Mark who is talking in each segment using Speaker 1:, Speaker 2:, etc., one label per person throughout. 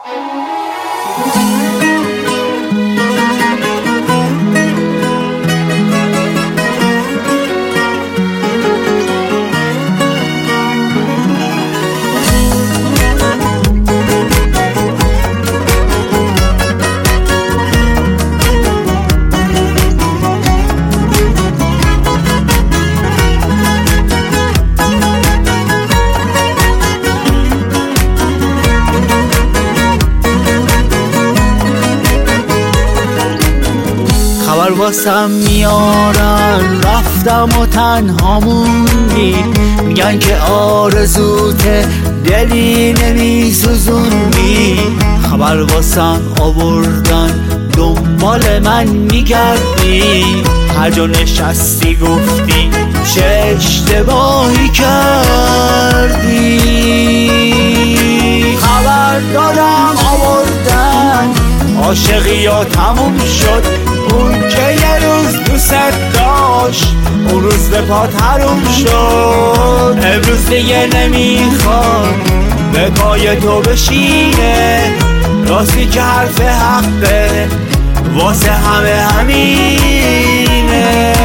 Speaker 1: خبر واسم میارن رفتم و تنها موندی، میگن که آرزوت دلی نمیسوزوندی. خبر واسم آوردن دنبال من میگردی، هر جا نشستی گفتی چه اشتباهی کردی. خبر دادم آوردن عاشقی ها تموم شد، اون که یه روز دوست داشت اون روز به پات حروم شد. امروز دیگه نمیخواد به پای تو بشینه، راستی که حرف حقه واسه همه همینه.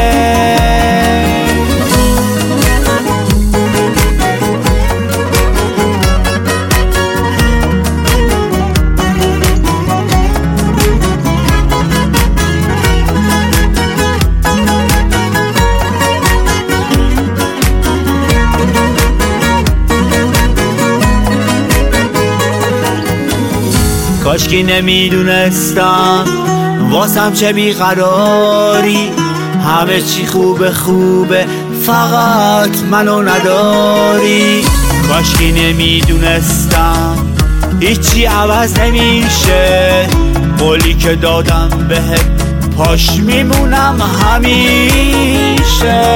Speaker 1: کاشکی نمیدونستم واسم چه بیقراری، همه چی خوبه خوبه فقط منو نداری. کاشکی نمیدونستم هیچی عوض نمیشه، قولی که دادم بهت پاش میمونم همیشه.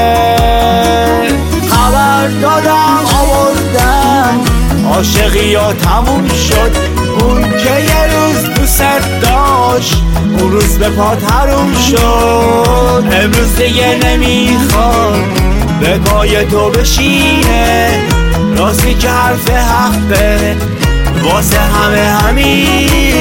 Speaker 1: خبر دادم آوردن عاشقی ها تموم شد، اون که یه روز دوست داشت اون روز به پات حروم شد. امروز دیگه نمیخواد به پای تو بشینه، راستی که حرف حقه واسه همه همین